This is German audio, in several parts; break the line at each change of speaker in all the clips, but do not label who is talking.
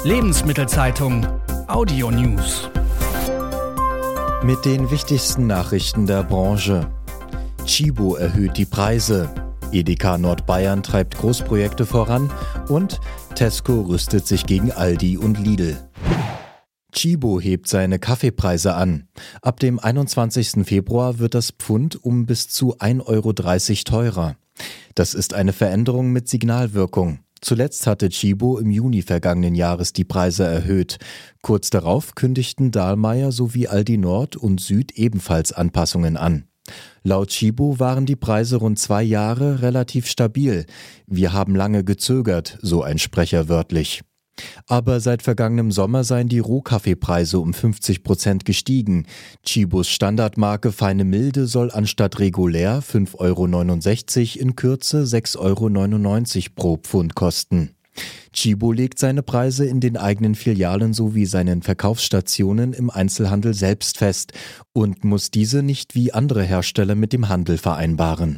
Lebensmittelzeitung Audio News.
Mit den wichtigsten Nachrichten der Branche. Tchibo erhöht die Preise. Edeka Nordbayern treibt Großprojekte voran und Tesco rüstet sich gegen Aldi und Lidl. Tchibo hebt seine Kaffeepreise an. Ab dem 21. Februar wird das Pfund um bis zu 1,30 € teurer. Das ist eine Veränderung mit Signalwirkung. Zuletzt hatte Tchibo im Juni vergangenen Jahres die Preise erhöht. Kurz darauf kündigten Dahlmeier sowie Aldi Nord und Süd ebenfalls Anpassungen an. Laut Tchibo waren die Preise rund 2 Jahre relativ stabil. Wir haben lange gezögert, so ein Sprecher wörtlich. Aber seit vergangenem Sommer seien die Rohkaffeepreise um 50% gestiegen. Tchibos Standardmarke Feine Milde soll anstatt regulär 5,69 € in Kürze 6,99 € pro Pfund kosten. Tchibo legt seine Preise in den eigenen Filialen sowie seinen Verkaufsstationen im Einzelhandel selbst fest und muss diese nicht wie andere Hersteller mit dem Handel vereinbaren.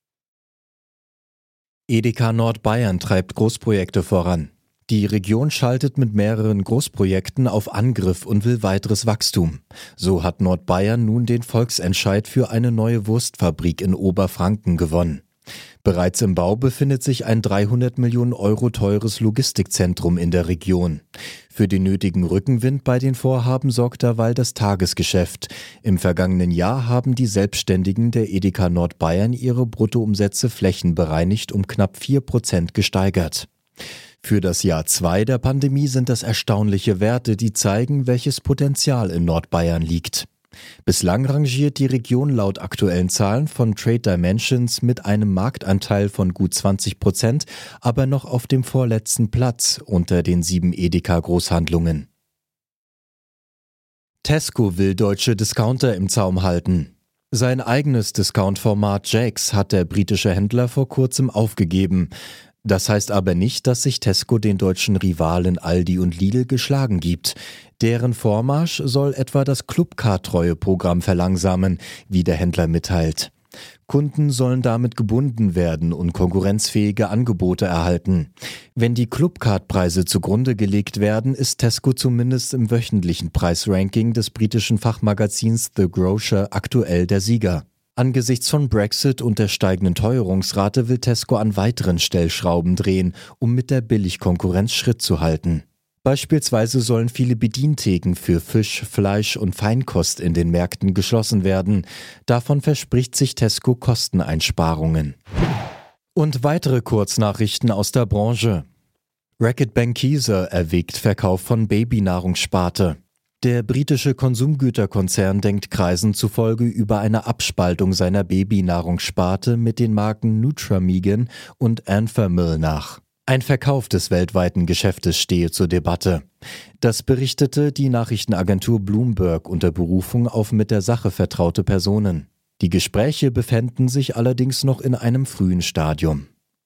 Edeka Nordbayern treibt Großprojekte voran. Die Region schaltet mit mehreren Großprojekten auf Angriff und will weiteres Wachstum. So hat Nordbayern nun den Volksentscheid für eine neue Wurstfabrik in Oberfranken gewonnen. Bereits im Bau befindet sich ein 300 Millionen € teures Logistikzentrum in der Region. Für den nötigen Rückenwind bei den Vorhaben sorgt derweil das Tagesgeschäft. Im vergangenen Jahr haben die Selbstständigen der Edeka Nordbayern ihre Bruttoumsätze flächenbereinigt um knapp 4% gesteigert. Für das Jahr 2 der Pandemie sind das erstaunliche Werte, die zeigen, welches Potenzial in Nordbayern liegt. Bislang rangiert die Region laut aktuellen Zahlen von Trade Dimensions mit einem Marktanteil von gut 20%, aber noch auf dem vorletzten Platz unter den 7 Edeka-Großhandlungen. Tesco will deutsche Discounter im Zaum halten. Sein eigenes Discount-Format Jax hat der britische Händler vor kurzem aufgegeben. Das heißt aber nicht, dass sich Tesco den deutschen Rivalen Aldi und Lidl geschlagen gibt. Deren Vormarsch soll etwa das Clubcard-Treue-Programm verlangsamen, wie der Händler mitteilt. Kunden sollen damit gebunden werden und konkurrenzfähige Angebote erhalten. Wenn die Clubcard-Preise zugrunde gelegt werden, ist Tesco zumindest im wöchentlichen Preisranking des britischen Fachmagazins The Grocer aktuell der Sieger. Angesichts von Brexit und der steigenden Teuerungsrate will Tesco an weiteren Stellschrauben drehen, um mit der Billigkonkurrenz Schritt zu halten. Beispielsweise sollen viele Bedientheken für Fisch, Fleisch und Feinkost in den Märkten geschlossen werden. Davon verspricht sich Tesco Kosteneinsparungen. Und weitere Kurznachrichten aus der Branche. Reckitt Benckiser erwägt Verkauf von Babynahrungssparte. Der britische Konsumgüterkonzern denkt Kreisen zufolge über eine Abspaltung seiner Babynahrungssparte mit den Marken Nutramigen und Enfamil nach. Ein Verkauf des weltweiten Geschäftes stehe zur Debatte. Das berichtete die Nachrichtenagentur Bloomberg unter Berufung auf mit der Sache vertraute Personen. Die Gespräche befänden sich allerdings noch in einem frühen Stadium.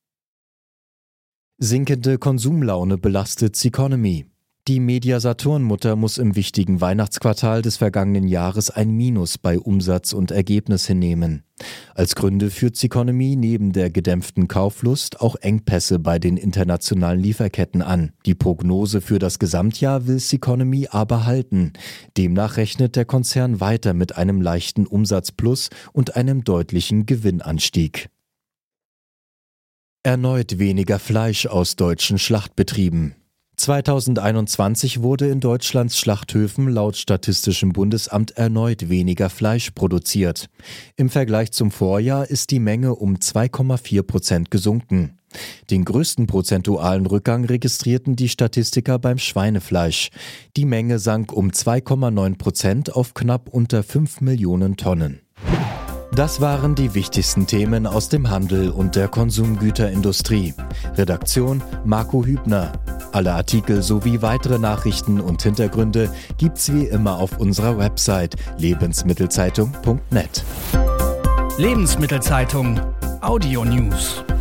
Sinkende Konsumlaune belastet Ceconomy. Die Media-Saturn-Mutter muss im wichtigen Weihnachtsquartal des vergangenen Jahres ein Minus bei Umsatz und Ergebnis hinnehmen. Als Gründe führt Ceconomy neben der gedämpften Kauflust auch Engpässe bei den internationalen Lieferketten an. Die Prognose für das Gesamtjahr will Ceconomy aber halten. Demnach rechnet der Konzern weiter mit einem leichten Umsatzplus und einem deutlichen Gewinnanstieg. Erneut weniger Fleisch aus deutschen Schlachtbetrieben. 2021 wurde in Deutschlands Schlachthöfen laut Statistischem Bundesamt erneut weniger Fleisch produziert. Im Vergleich zum Vorjahr ist die Menge um 2,4% gesunken. Den größten prozentualen Rückgang registrierten die Statistiker beim Schweinefleisch. Die Menge sank um 2,9% auf knapp unter 5 Millionen Tonnen. Das waren die wichtigsten Themen aus dem Handel und der Konsumgüterindustrie. Redaktion Marco Hübner. Alle Artikel sowie weitere Nachrichten und Hintergründe gibt's wie immer auf unserer Website lebensmittelzeitung.net.
Lebensmittelzeitung Audio News.